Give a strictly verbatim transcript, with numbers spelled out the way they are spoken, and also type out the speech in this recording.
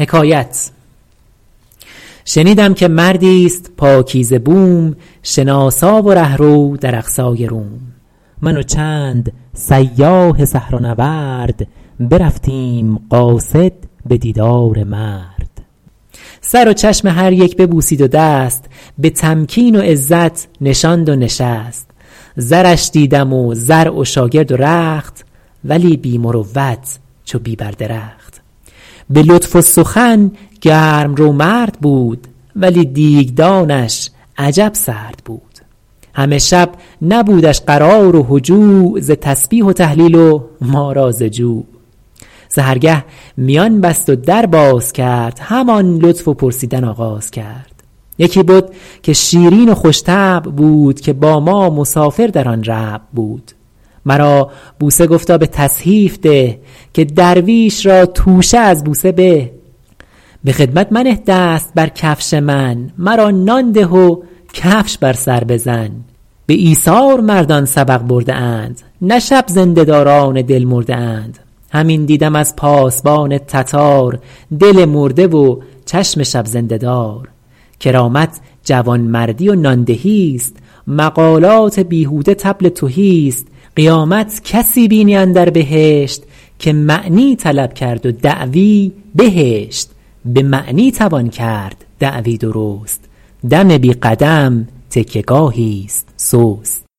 شنیدم که مردی است پاکیزه بوم، شناسا و رهرو در اقصای روم. من و چند سیاح صحرانورد، برفتیم قاصد به دیدار مرد. سر و چشم هر یک ببوسید و دست، به تمکین و عزت نشاند و نشست. زرش دیدم و زرع و شاگرد و رخت، ولی بی مروت چو بی بر درخت. به لطف و سخن گرم رو مرد بود، ولی دیگدانش عجب سرد بود. همه شب نبودش قرار و هجوع، ز تسبیح و تهلیل و ما را ز جوع. سحرگه میان بست و در باز کرد، همان لطف و پرسیدن آغاز کرد. یکی بد که شیرین و خوش طبع بود، که با ما مسافر در آن ربع بود. مرا بوسه گفتا به تصحیف ده، که درویش را توشه از بوسه به. به خدمت منه دست بر کفش من، مرا نان ده و کفش بر سر بزن. به ایثار مردان سبق برده اند، نه شب زنده داران دل مرده اند. همین دیدم از پاسبان تتار، دل مرده و چشم شب زنده دار. کرامت جوانمردی و ناندهی است، مقالات بیهوده طبل تهی است. قیامت کسی بینی اندر بهشت، که معنی طلب کرد و دعوی بهشت. به معنی توان کرد دعوی درست، دم بی قدم تکیه گاهی است سست.